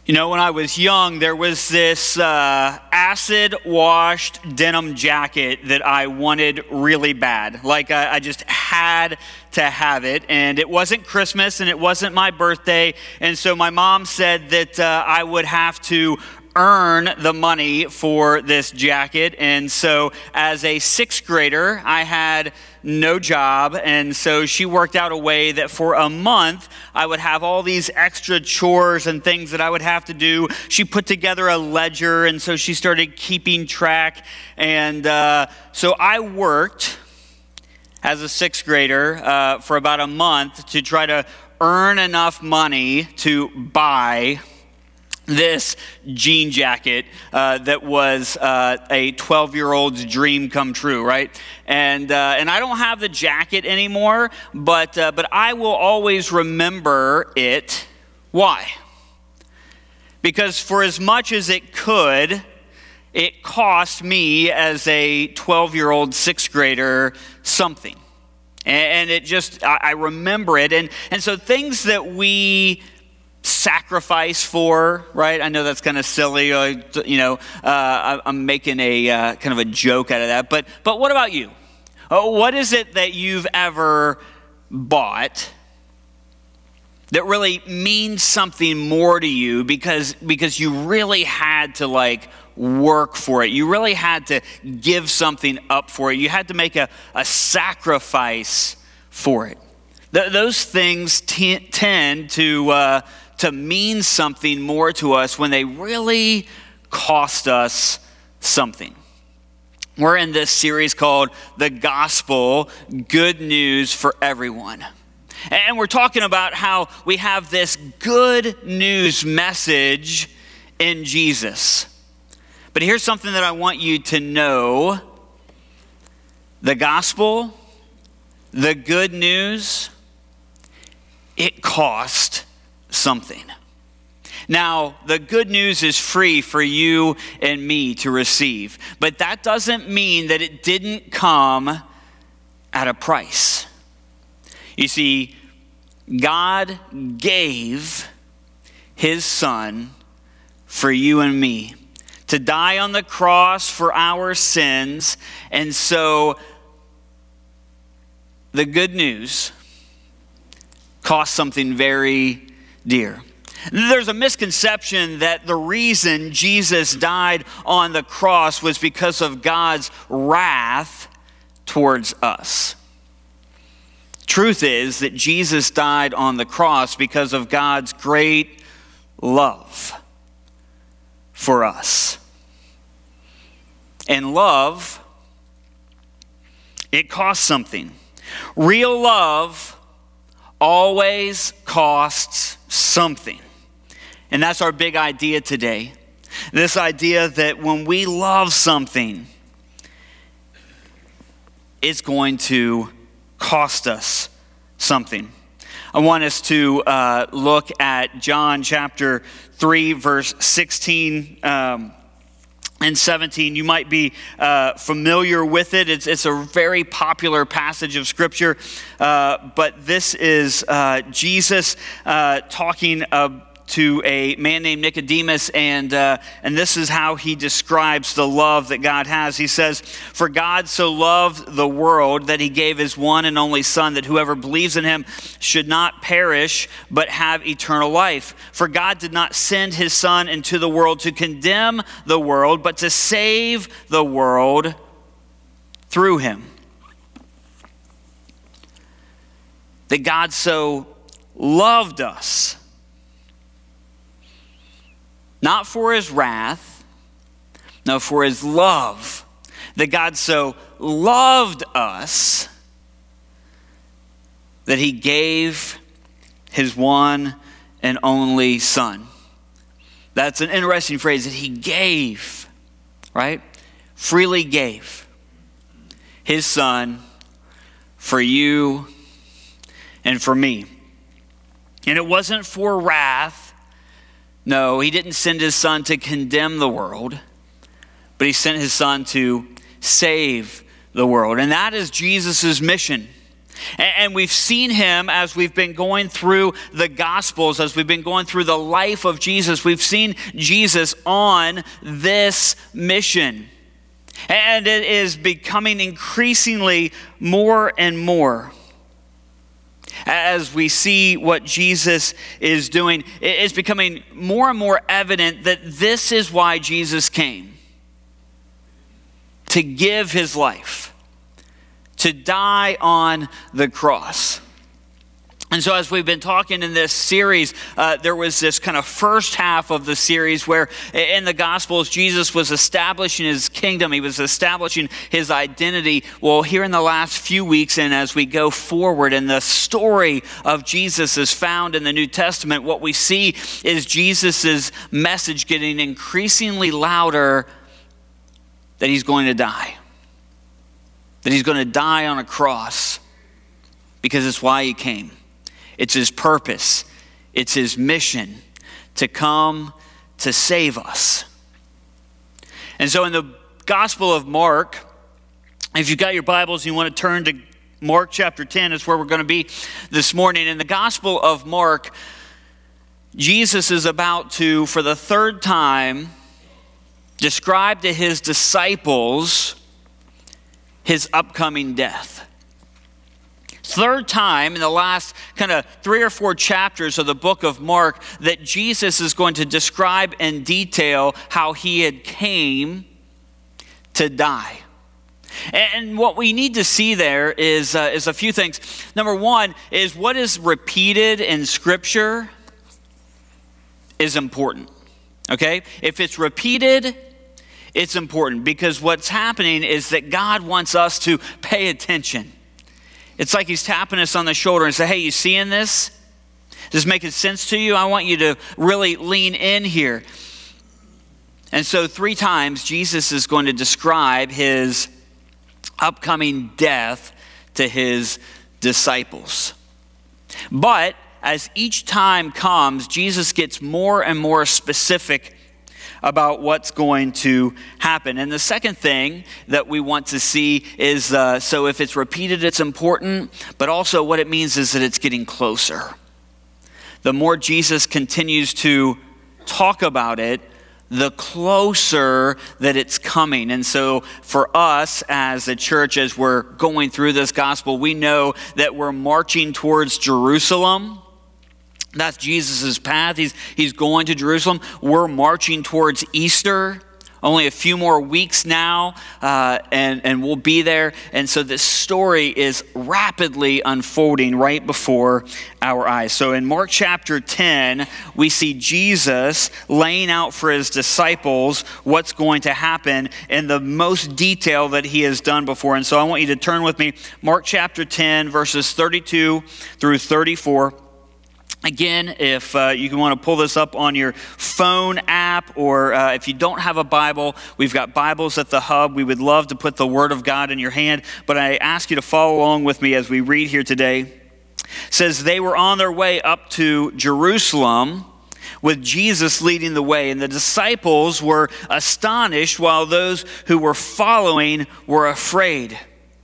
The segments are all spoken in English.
You know, when I was young, there was this acid-washed denim jacket that I wanted really bad. Like, I just had to have it. And it wasn't Christmas, and it wasn't my birthday. And so my mom said that I would have to earn the money for this jacket. And so as a sixth grader, I had no job, and so she worked out a way that for a month I would have all these extra chores and things that I would have to do. She put together a ledger, and so she started keeping track, and so I worked as a sixth grader for about a month to try to earn enough money to buy this jean jacket that was a 12-year-old's dream come true, right? And I don't have the jacket anymore, but I will always remember it. Why? Because for as much as it could, it cost me as a 12-year-old sixth grader something. And it just, I remember it. And so things that we sacrifice for, right? I know that's kind of silly, I'm making a kind of a joke out of that, but what about you? What is it that you've ever bought that really means something more to you because you really had to work for it? You really had to give something up for it. You had to make a sacrifice for it. Those things tend to mean something more to us when they really cost us something. We're in this series called The Gospel, Good News for Everyone. And we're talking about how we have this good news message in Jesus. But here's something that I want you to know. The gospel, the good news, it cost something. Now, the good news is free for you and me to receive, but that doesn't mean that it didn't come at a price. You see, God gave his son for you and me to die on the cross for our sins, and so the good news cost something very dear. There's a misconception that the reason Jesus died on the cross was because of God's wrath towards us. Truth is that Jesus died on the cross because of God's great love for us. And love, it costs something. Real love always costs something. And that's our big idea today. This idea that when we love something, it's going to cost us something. I want us to look at John chapter 3, verse 16 and 17. You might be familiar with it. It's a very popular passage of Scripture. But this is Jesus talking to a man named Nicodemus, and this is how he describes the love that God has. He says, "For God so loved the world that he gave his one and only Son, that whoever believes in him should not perish, but have eternal life. For God did not send his Son into the world to condemn the world, but to save the world through him." That God so loved us, not for his wrath, no, for his love. That God so loved us that he gave his one and only Son. That's an interesting phrase, that he gave, right? Freely gave his Son for you and for me. And it wasn't for wrath. No, he didn't send his Son to condemn the world, but he sent his Son to save the world. And that is Jesus' mission. And we've seen him as we've been going through the Gospels, as we've been going through the life of Jesus. We've seen Jesus on this mission. And it is becoming increasingly more and more. As we see what Jesus is doing, it's becoming more and more evident that this is why Jesus came. To give his life. To die on the cross. And so as we've been talking in this series, there was this kind of first half of the series where in the Gospels, Jesus was establishing his kingdom. He was establishing his identity. Well, here in the last few weeks and as we go forward and the story of Jesus is found in the New Testament, what we see is Jesus's message getting increasingly louder that he's going to die. That he's going to die on a cross because it's why he came. It's his purpose. It's his mission to come to save us. And so in the Gospel of Mark, if you've got your Bibles, you want to turn to Mark chapter 10, is where we're going to be this morning. In the Gospel of Mark, Jesus is about to, for the third time, describe to his disciples his upcoming death. Third time in the last kind of 3 or 4 chapters of the book of Mark that Jesus is going to describe in detail how he had came to die. And what we need to see there is a few things. Number one is what is repeated in Scripture is important. Okay? If it's repeated, it's important because what's happening is that God wants us to pay attention. It's like he's tapping us on the shoulder and say, hey, you seeing this? Does it make sense to you? I want you to really lean in here. And so 3 times Jesus is going to describe his upcoming death to his disciples. But as each time comes, Jesus gets more and more specific about what's going to happen. And the second thing that we want to see is, so if it's repeated, it's important, but also what it means is that it's getting closer. The more Jesus continues to talk about it, the closer that it's coming. And so for us as a church, as we're going through this gospel, we know that we're marching towards Jerusalem. That's Jesus' path. He's going to Jerusalem. We're marching towards Easter. Only a few more weeks now, and we'll be there. And so this story is rapidly unfolding right before our eyes. So in Mark chapter 10, we see Jesus laying out for his disciples what's going to happen in the most detail that he has done before. And so I want you to turn with me, Mark chapter 10, verses 32 through 34. Again, if you want to pull this up on your phone app, or if you don't have a Bible, we've got Bibles at the hub. We would love to put the Word of God in your hand, but I ask you to follow along with me as we read here today. It says, they were on their way up to Jerusalem with Jesus leading the way, and the disciples were astonished while those who were following were afraid.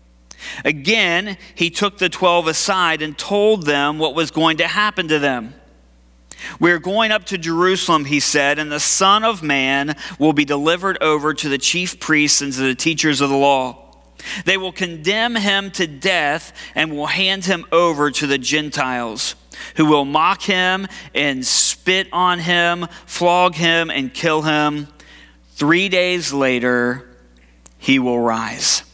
Again, he took the 12 aside and told them what was going to happen to them. We're going up to Jerusalem, he said, and the Son of Man will be delivered over to the chief priests and to the teachers of the law. They will condemn him to death and will hand him over to the Gentiles, who will mock him and spit on him, flog him and kill him. 3 days later, he will rise.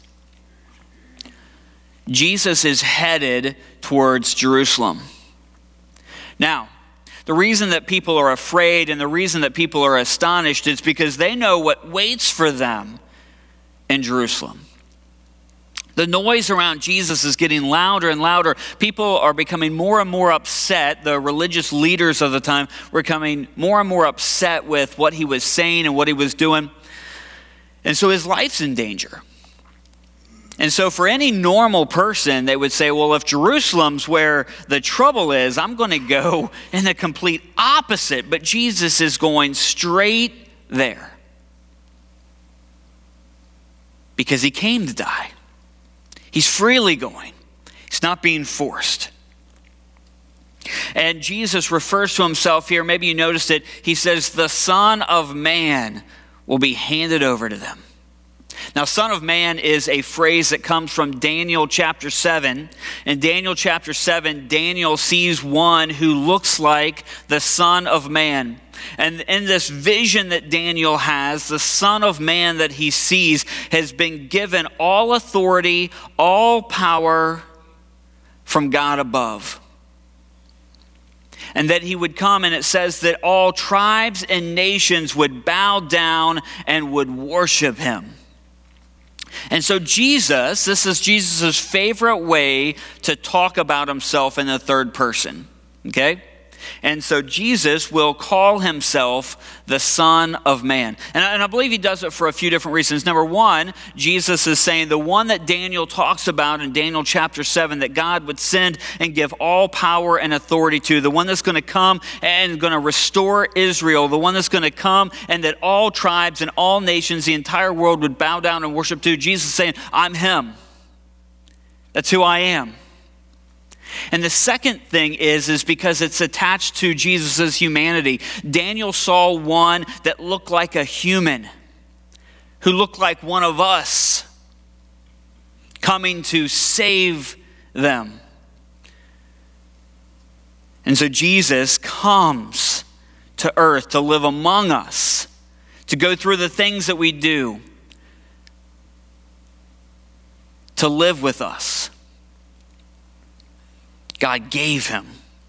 Jesus is headed towards Jerusalem. Now, the reason that people are afraid and the reason that people are astonished is because they know what waits for them in Jerusalem. The noise around Jesus is getting louder and louder. People are becoming more and more upset. The religious leaders of the time were becoming more and more upset with what he was saying and what he was doing. And so his life's in danger. And so for any normal person, they would say, well, if Jerusalem's where the trouble is, I'm going to go in the complete opposite. But Jesus is going straight there because he came to die. He's freely going. He's not being forced. And Jesus refers to himself here, maybe you noticed it, he says, the Son of Man will be handed over to them. Now, Son of Man is a phrase that comes from Daniel chapter 7. In Daniel chapter 7, Daniel sees one who looks like the Son of Man. And in this vision that Daniel has, the Son of Man that he sees has been given all authority, all power from God above. And that he would come, and it says that all tribes and nations would bow down and would worship him. And so Jesus, this is Jesus' favorite way to talk about himself in the third person, okay? And so Jesus will call himself the Son of Man. And I believe he does it for a few different reasons. Number one, Jesus is saying the one that Daniel talks about in Daniel chapter 7, that God would send and give all power and authority to, the one that's going to come and going to restore Israel, the one that's going to come and that all tribes and all nations, the entire world would bow down and worship to. Jesus is saying, I'm him. That's who I am. And the second thing is because it's attached to Jesus' humanity. Daniel saw one that looked like a human, who looked like one of us, coming to save them. And so Jesus comes to earth to live among us, to go through the things that we do, to live with us. God gave him.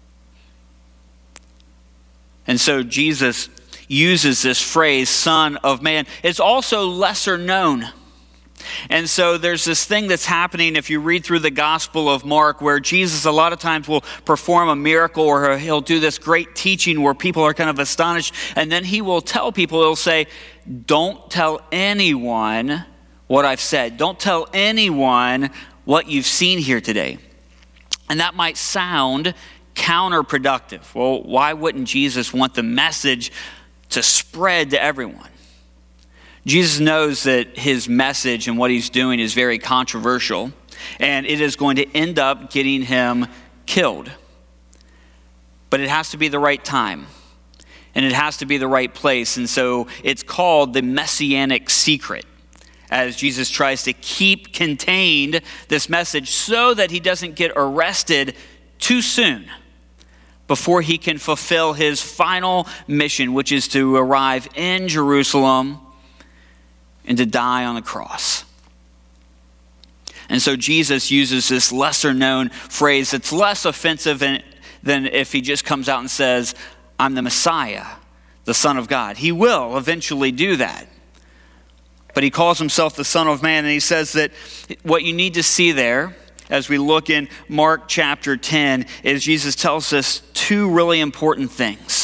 And so Jesus uses this phrase, Son of Man. It's also lesser known. And so there's this thing that's happening if you read through the Gospel of Mark, where Jesus a lot of times will perform a miracle, or he'll do this great teaching where people are kind of astonished. And then he will tell people, he'll say, don't tell anyone what I've said. Don't tell anyone what you've seen here today. And that might sound counterproductive. Well, why wouldn't Jesus want the message to spread to everyone? Jesus knows that his message and what he's doing is very controversial, and it is going to end up getting him killed. But it has to be the right time, and it has to be the right place. And so it's called the Messianic secret, as Jesus tries to keep contained this message so that he doesn't get arrested too soon before he can fulfill his final mission, which is to arrive in Jerusalem and to die on the cross. And so Jesus uses this lesser known phrase that's less offensive than if he just comes out and says, I'm the Messiah, the Son of God. He will eventually do that. But he calls himself the Son of Man, and he says that what you need to see there, as we look in Mark chapter 10, is Jesus tells us two really important things.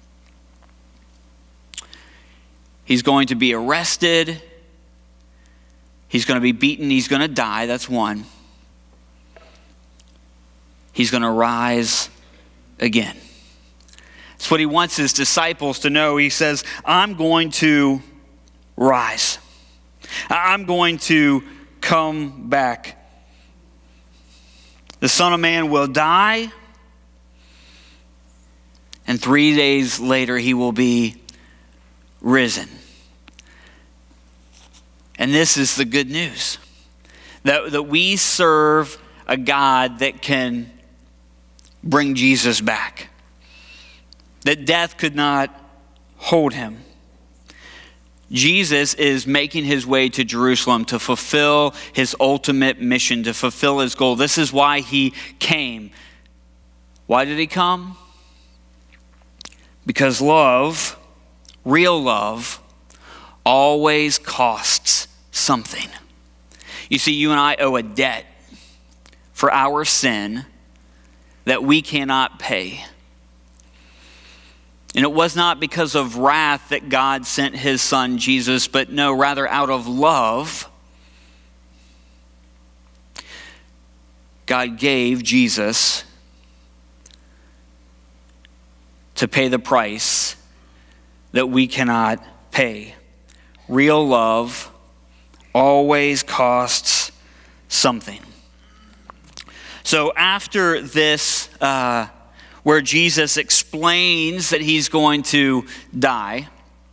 He's going to be arrested, he's going to be beaten, he's going to die, that's one. He's going to rise again. That's what he wants his disciples to know. He says, I'm going to rise. I'm going to come back. The Son of Man will die, and 3 days later he will be risen. And this is the good news, that we serve a God that can bring Jesus back, that death could not hold him. Jesus is making his way to Jerusalem to fulfill his ultimate mission, to fulfill his goal. This is why he came. Why did he come? Because love, real love, always costs something. You see, you and I owe a debt for our sin that we cannot pay. And it was not because of wrath that God sent his son Jesus, but no, rather out of love, God gave Jesus to pay the price that we cannot pay. Real love always costs something. So after this, where Jesus explains that he's going to die,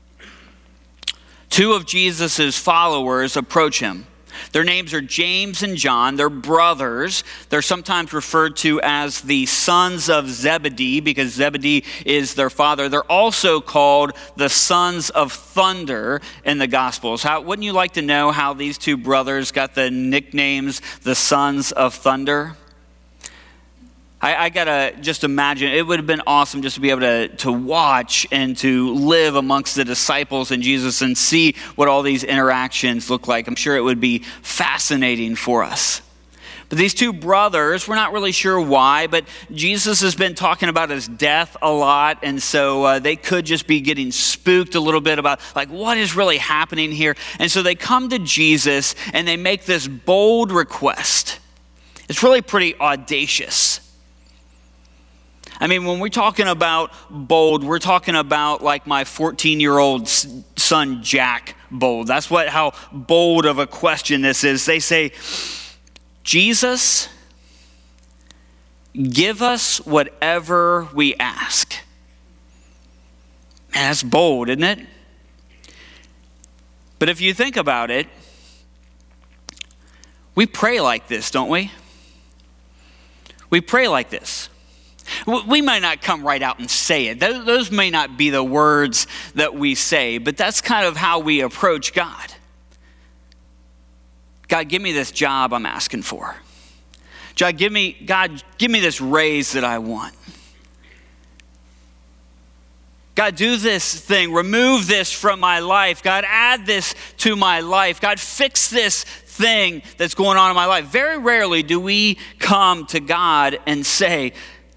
two of Jesus' followers approach him. Their names are James and John. They're brothers. They're sometimes referred to as the sons of Zebedee because Zebedee is their father. They're also called the sons of thunder in the Gospels. Wouldn't you like to know how these two brothers got the nicknames the sons of thunder? I gotta just imagine, it would have been awesome just to be able to watch and to live amongst the disciples and Jesus and see what all these interactions look like. I'm sure it would be fascinating for us. But these two brothers, we're not really sure why, but Jesus has been talking about his death a lot, and so they could just be getting spooked a little bit about, like, what is really happening here? And so they come to Jesus and they make this bold request. It's really pretty audacious. I mean, when we're talking about bold, we're talking about like my 14-year-old son, Jack, bold. That's how bold of a question this is. They say, Jesus, give us whatever we ask. Man, that's bold, isn't it? But if you think about it, we pray like this, don't we? We pray like this. We might not come right out and say it. Those may not be the words that we say, but that's kind of how we approach God. God, give me this job I'm asking for. God, give me this raise that I want. God, do this thing. Remove this from my life. God, add this to my life. God, fix this thing that's going on in my life. Very rarely do we come to God and say,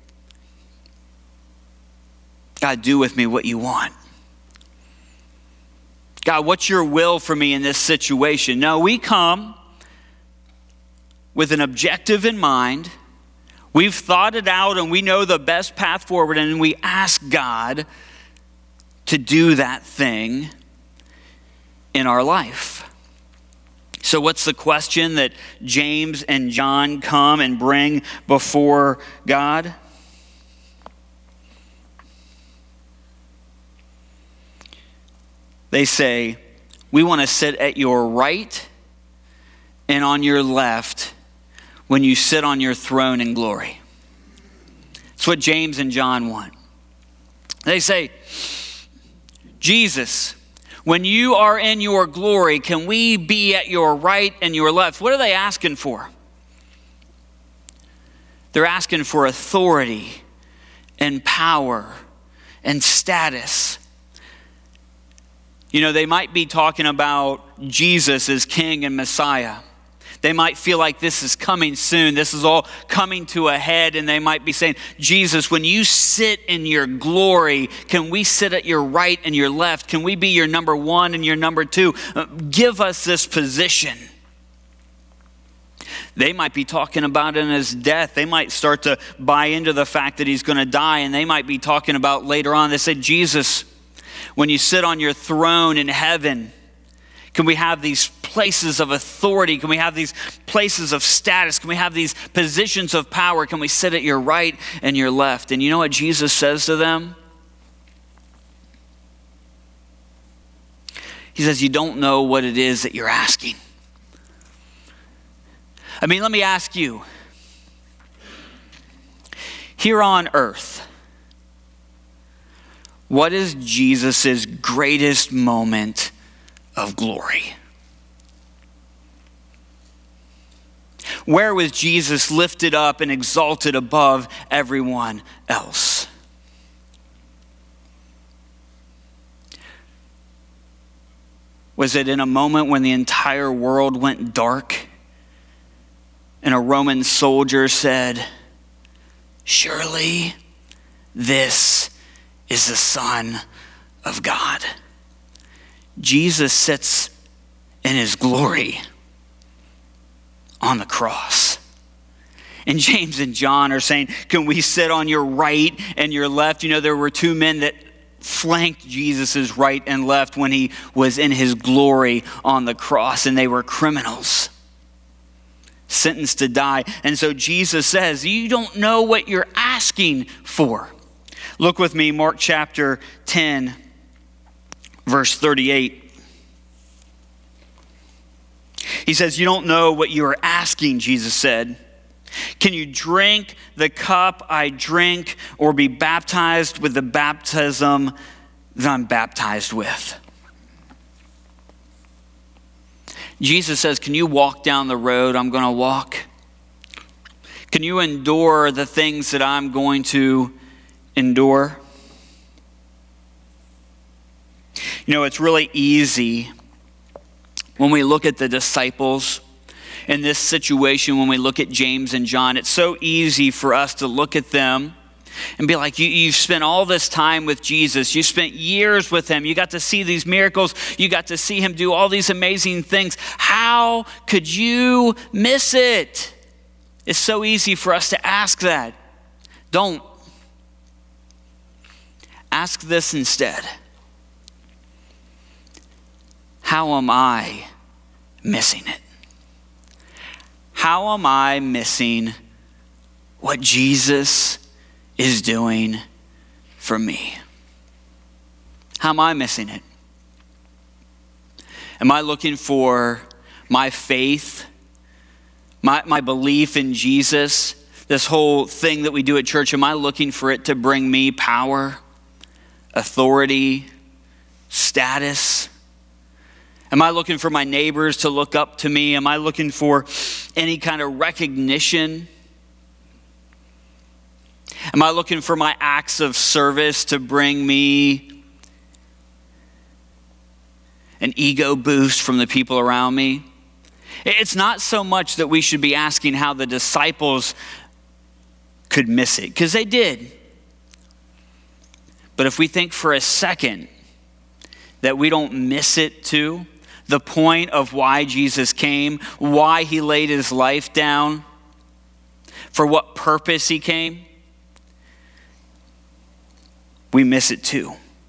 God, do with me what you want. God, what's your will for me in this situation? No, we come with an objective in mind. We've thought it out and we know the best path forward, and we ask God to do that thing in our life. So what's the question that James and John come and bring before God? They say, we want to sit at your right and on your left when you sit on your throne in glory. That's what James and John want. They say, Jesus, when you are in your glory, can we be at your right and your left? What are they asking for? They're asking for authority and power and status. You know, they might be talking about Jesus as King and Messiah. They might feel like this is coming soon. This is all coming to a head, and they might be saying, Jesus, when you sit in your glory, can we sit at your right and your left? Can we be your number one and your number two? Give us this position. They might be talking about in his death. They might start to buy into the fact that he's going to die, and they might be talking about later on. They say, Jesus, when you sit on your throne in heaven, can we have these places of authority? Can we have these places of status? Can we have these positions of power? Can we sit at your right and your left? And you know what Jesus says to them? He says, you don't know what it is that you're asking. I mean, let me ask you. Here on earth, what is Jesus' greatest moment of glory? Where was Jesus lifted up and exalted above everyone else? Was it in a moment when the entire world went dark and a Roman soldier said, surely this is the Son of God? Jesus sits in his glory on the cross. And James and John are saying, can we sit on your right and your left? You know, there were two men that flanked Jesus' right and left when he was in his glory on the cross, and they were criminals. sentenced to die. And so Jesus says, you don't know what you're asking for. Look with me, Mark chapter 10, verse 38. He says, you don't know what you are asking, Jesus said. Can you drink the cup I drink or be baptized with the baptism that I'm baptized with? Jesus says, can you walk down the road I'm going to walk? Can you endure the things that I'm going to endure? You know, it's really easy when we look at the disciples in this situation, when we look at James and John, it's so easy for us to look at them and be like, you've spent all this time with Jesus. You spent years with him. You got to see these miracles. You got to see him do all these amazing things. How could you miss it? It's so easy for us to ask that. Don't. Ask this instead. How am I missing it? How am I missing what Jesus is doing for me? How am I missing it? Am I looking for my faith, my belief in Jesus, this whole thing that we do at church, am I looking for it to bring me power, authority, status? Am I looking for my neighbors to look up to me? Am I looking for any kind of recognition? Am I looking for my acts of service to bring me an ego boost from the people around me? It's not so much that we should be asking how the disciples could miss it, because they did. But if we think for a second that we don't miss it too, the point of why Jesus came, why he laid his life down, for what purpose he came, we miss it too.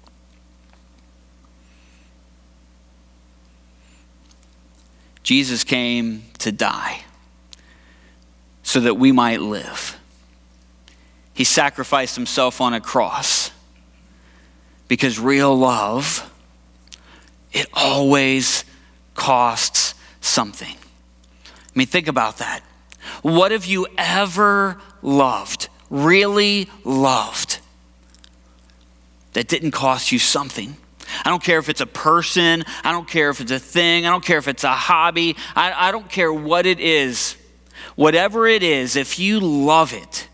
Jesus came to die so that we might live. He sacrificed himself on a cross because real love, it always costs something. I mean, think about that. What have you ever loved, really loved, that didn't cost you something? I don't care if it's a person. I don't care if it's a thing. I don't care if it's a hobby. I don't care what it is. Whatever it is, if you love it,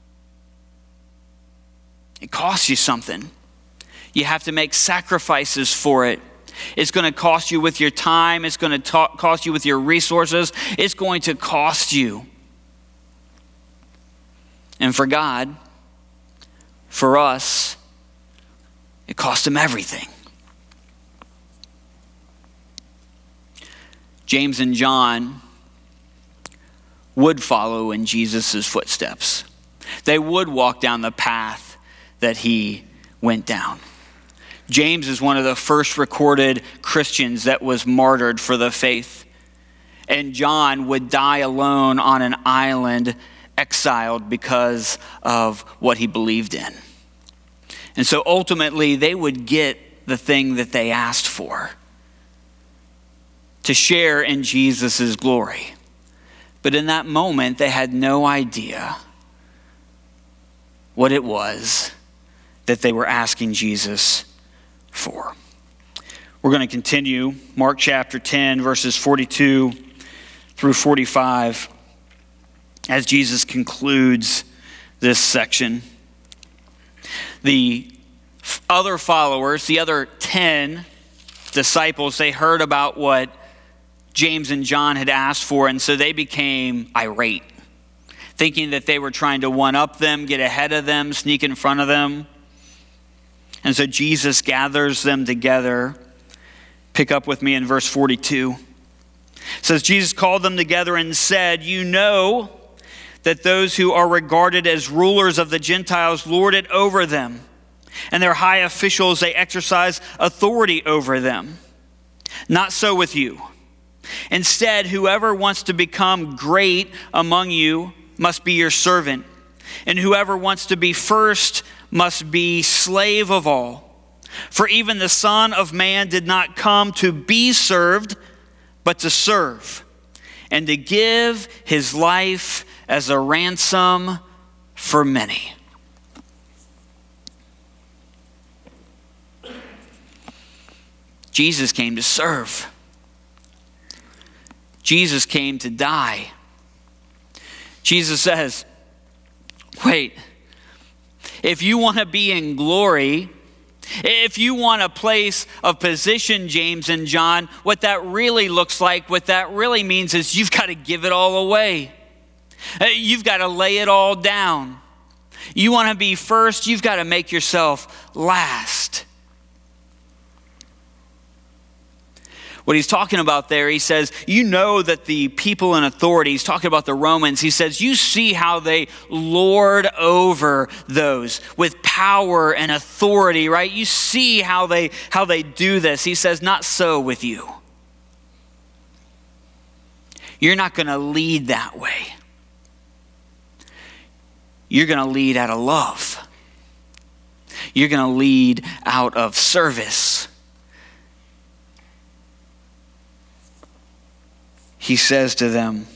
it costs you something. You have to make sacrifices for it. It's going to cost you with your time. It's going to cost you with your resources. It's going to cost you. And for God, for us, it cost him everything. James and John would follow in Jesus' footsteps. They would walk down the path that he went down. James is one of the first recorded Christians that was martyred for the faith. And John would die alone on an island, exiled because of what he believed in. And so ultimately, they would get the thing that they asked for, to share in Jesus' glory. But in that moment, they had no idea what it was that they were asking Jesus for. We're going to continue Mark chapter 10, verses 42 through 45, as Jesus concludes this section. The other followers, the other 10 disciples, they heard about what James and John had asked for, and so they became irate, thinking that they were trying to one-up them, get ahead of them, sneak in front of them. And so Jesus gathers them together. Pick up with me in verse 42. It says, Jesus called them together and said, you know that those who are regarded as rulers of the Gentiles lord it over them, and their high officials, they exercise authority over them. Not so with you. Instead, whoever wants to become great among you must be your servant, and whoever wants to be first must be slave of all. For even the Son of Man did not come to be served, but to serve, and to give his life as a ransom for many. Jesus came to serve. Jesus came to die. Jesus says, wait, if you want to be in glory, if you want a place of position, James and John, what that really looks like, what that really means is you've got to give it all away. You've got to lay it all down. You want to be first, you've got to make yourself last. What he's talking about there, he says, you know that the people in authority, he's talking about the Romans, he says, you see how they lord over those with power and authority, right? You see how they do this. He says, not so with you. You're not going to lead that way. You're going to lead out of love. You're going to lead out of service. He says to them,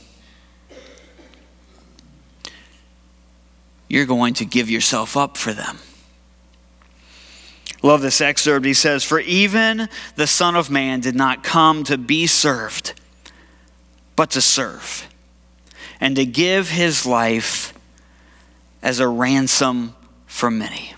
you're going to give yourself up for them. Love this excerpt. He says, for even the Son of Man did not come to be served, but to serve, and to give his life as a ransom for many.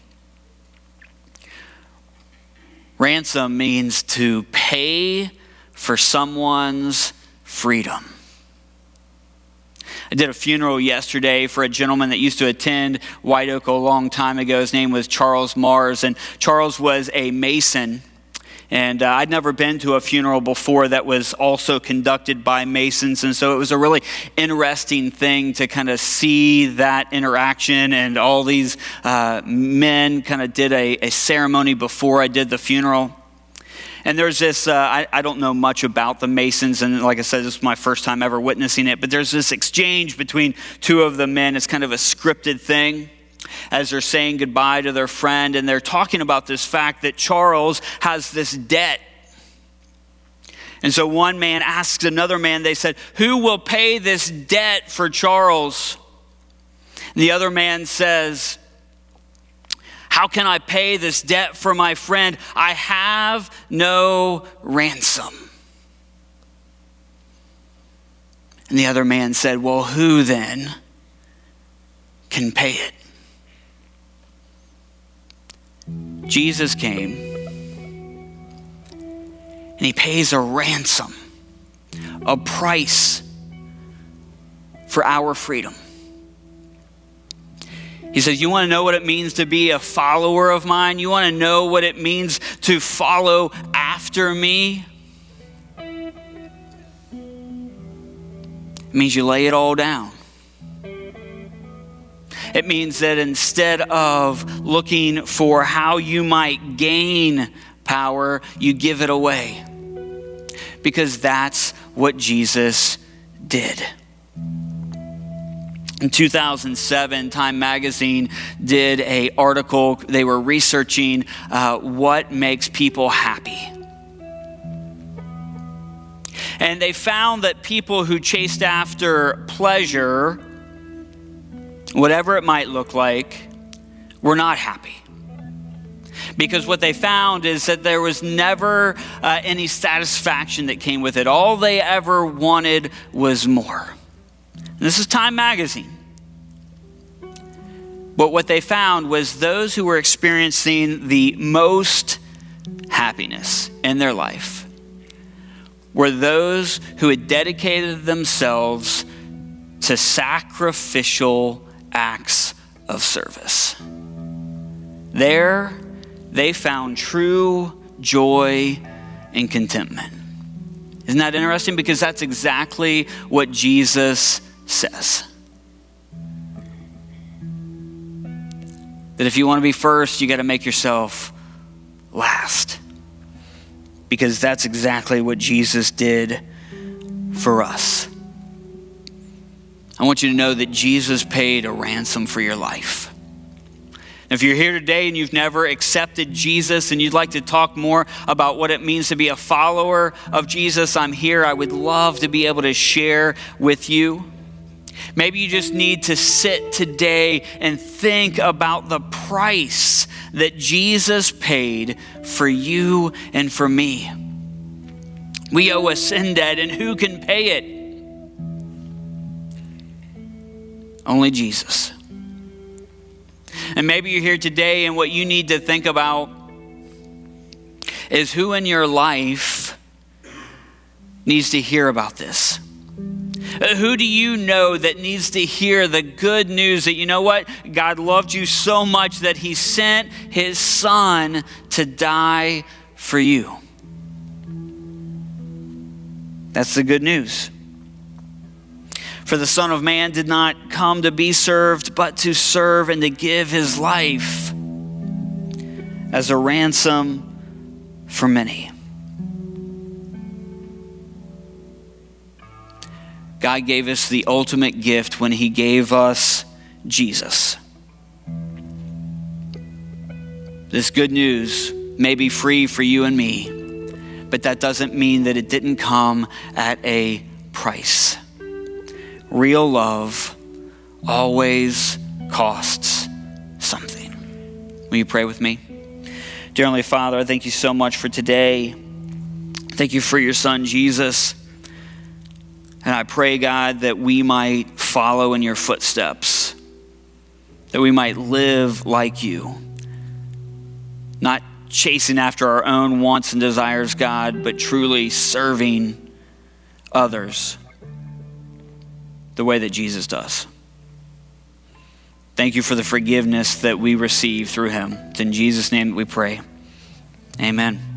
Ransom means to pay for someone's freedom. I did a funeral yesterday for a gentleman that used to attend White Oak a long time ago. His name was Charles Mars, and Charles was a Mason. And I'd never been to a funeral before that was also conducted by Masons, and so it was a really interesting thing to kind of see that interaction, and all these men kind of did a ceremony before I did the funeral. And there's this, I don't know much about the Masons, and like I said, this is my first time ever witnessing it, but there's this exchange between two of the men. It's kind of a scripted thing as they're saying goodbye to their friend, and they're talking about this fact that Charles has this debt. And so one man asks another man, they said, who will pay this debt for Charles? And the other man says, how can I pay this debt for my friend? I have no ransom. And the other man said, well, who then can pay it? Jesus came and he pays a ransom, a price for our freedom. He says, you want to know what it means to be a follower of mine? You want to know what it means to follow after me? It means you lay it all down. It means that instead of looking for how you might gain power, you give it away. Because that's what Jesus did. In 2007, Time Magazine did an article. They were researching what makes people happy. And they found that people who chased after pleasure, whatever it might look like, were not happy. Because what they found is that there was never any satisfaction that came with it. All they ever wanted was more. This is Time Magazine. But what they found was those who were experiencing the most happiness in their life were those who had dedicated themselves to sacrificial acts of service. There, they found true joy and contentment. Isn't that interesting? Because that's exactly what Jesus says. That if you want to be first, you got to make yourself last. Because that's exactly what Jesus did for us. I want you to know that Jesus paid a ransom for your life. If you're here today and you've never accepted Jesus and you'd like to talk more about what it means to be a follower of Jesus, I'm here. I would love to be able to share with you. Maybe you just need to sit today and think about the price that Jesus paid for you and for me. We owe a sin debt, and who can pay it? Only Jesus. And maybe you're here today and what you need to think about is who in your life needs to hear about this. Who do you know that needs to hear the good news that, you know what? God loved you so much that he sent his son to die for you. That's the good news. For the Son of Man did not come to be served, but to serve and to give his life as a ransom for many. God gave us the ultimate gift when he gave us Jesus. This good news may be free for you and me, but that doesn't mean that it didn't come at a price. Real love always costs something. Will you pray with me? Dear Heavenly Father, I thank you so much for today. Thank you for your son, Jesus. And I pray, God, that we might follow in your footsteps, that we might live like you, not chasing after our own wants and desires, God, but truly serving others the way that Jesus does. Thank you for the forgiveness that we receive through him. It's in Jesus' name that we pray. Amen.